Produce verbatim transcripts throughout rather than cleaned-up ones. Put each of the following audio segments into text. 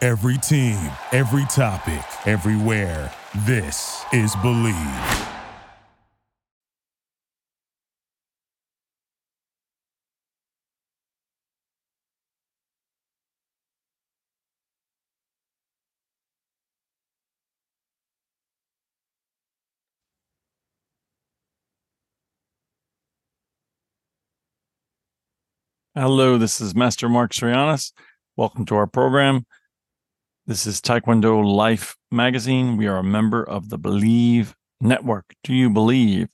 Every team, every topic, everywhere. This is Believe. Hello, this is Master Mark Sorianis. Welcome to our program. This is Taekwondo Life Magazine. We are a member of the Believe Network. Do you believe?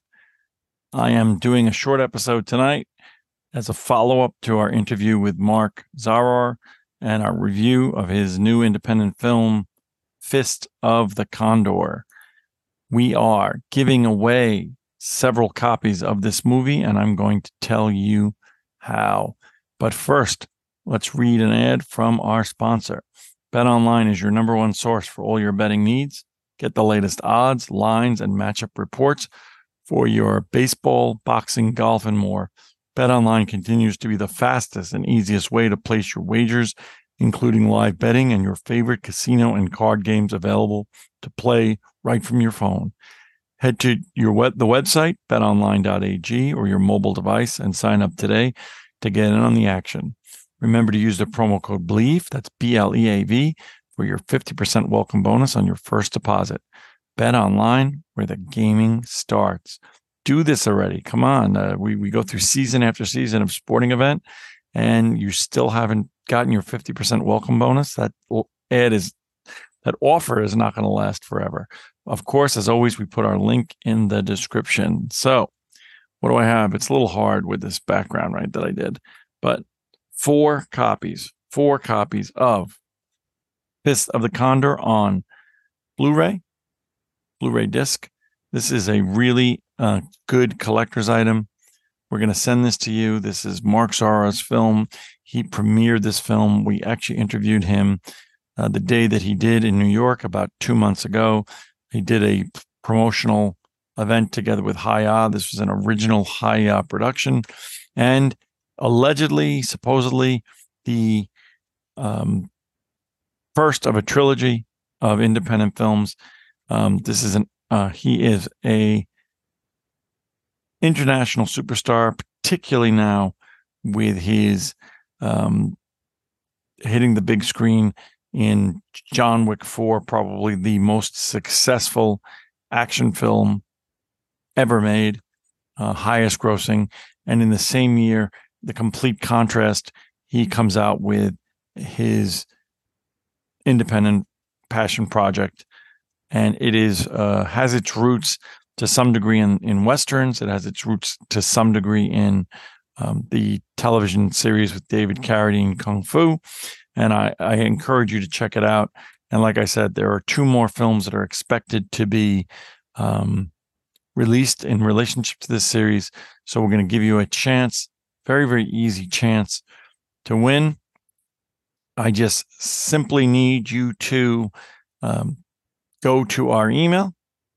I am doing a short episode tonight as a follow-up to our interview with Mark Zarar and our review of his new independent film, Fist of the Condor. We are giving away several copies of this movie, and I'm going to tell you how. But first, let's read an ad from our sponsor. BetOnline is your number one source for all your betting needs. Get the latest odds, lines, and matchup reports for your baseball, boxing, golf, and more. BetOnline continues to be the fastest and easiest way to place your wagers, including live betting and your favorite casino and card games available to play right from your phone. Head to your web, the website, bet online dot a g, or your mobile device and sign up today to get in on the action. Remember to use the promo code BLEAV, that's B L E A V, for your fifty percent welcome bonus on your first deposit. Bet online, where the gaming starts. Do this already. Come on. Uh, we, we go through season after season of sporting event, and you still haven't gotten your fifty percent welcome bonus. That ad is, that offer is not going to last forever. Of course, as always, we put our link in the description. So, what do I have? It's a little hard with this background, right, that I did. But four copies, four copies of Fist of the Condor on Blu-ray, Blu-ray disc. This is a really uh, good collector's item. We're going to send this to you. This is Mark Zarar's film. He premiered this film. We actually interviewed him uh, the day that he did in New York about two months ago. He did a promotional event together with Hi-Ya. This was an original Hi-Ya production. And allegedly, supposedly, the um, first of a trilogy of independent films. Um, this is an uh, he is a international superstar, particularly now with his um, hitting the big screen in John Wick four, probably the most successful action film ever made, uh, highest grossing. And in the same year, the complete contrast, he comes out with his independent passion project. And it is uh, has its roots to some degree in, in Westerns. It has its roots to some degree in um, the television series with David Carradine, Kung Fu. And I, I encourage you to check it out. And like I said, there are two more films that are expected to be um, released in relationship to this series. So we're going to give you a chance, very, very easy chance to win. I just simply need you to um, go to our email,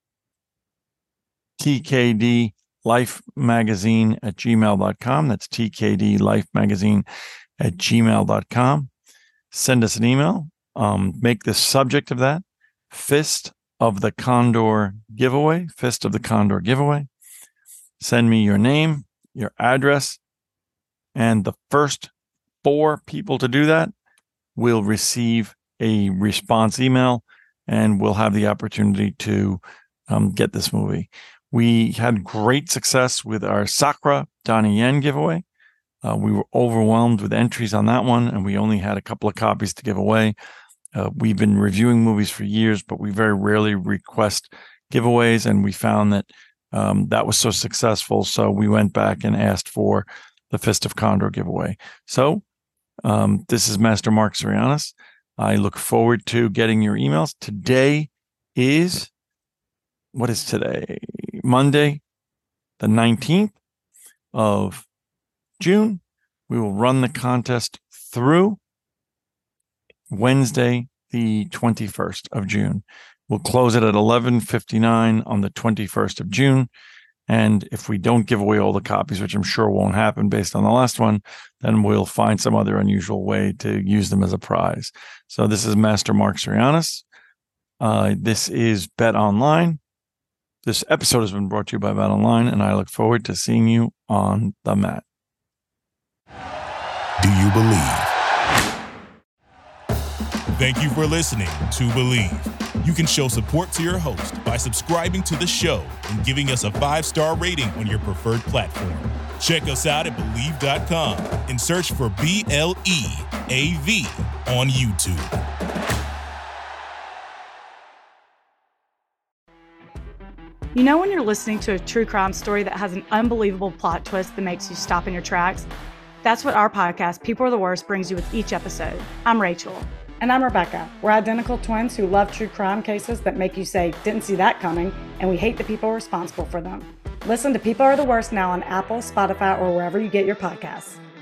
T K D Life Magazine at gmail dot com. That's T K D Life Magazine at gmail dot com. Send us an email. Um, make the subject of that Fist of the Condor giveaway, Fist of the Condor giveaway. Send me your name, your address, and the first four people to do that will receive a response email, and we'll have the opportunity to um, get this movie. We had great success with our Sakura Donnie Yen giveaway. Uh, we were overwhelmed with entries on that one, and we only had a couple of copies to give away. Uh, we've been reviewing movies for years, but we very rarely request giveaways, and we found that um, that was so successful. So we went back and asked for the Fist of Condor giveaway. So um, this is Master Mark Sorianis. I look forward to getting your emails. Today is, what is today? Monday, the nineteenth of June. We will run the contest through Wednesday, the twenty-first of June. We'll close it at eleven fifty-nine on the twenty-first of June. And if we don't give away all the copies, which I'm sure won't happen based on the last one, then we'll find some other unusual way to use them as a prize. So this is Master Mark Sirianis. Uh, this is Bet Online. This episode has been brought to you by Bet Online, and I look forward to seeing you on the mat. Do you believe? Thank you for listening to Believe. You can show support to your host by subscribing to the show and giving us a five-star rating on your preferred platform. Check us out at Believe dot com and search for B L E A V on YouTube. You know when you're listening to a true crime story that has an unbelievable plot twist that makes you stop in your tracks? That's what our podcast, People Are the Worst, brings you with each episode. I'm Rachel. And I'm Rebecca. We're identical twins who love true crime cases that make you say, didn't see that coming, and we hate the people responsible for them. Listen to People Are the Worst now on Apple, Spotify, or wherever you get your podcasts.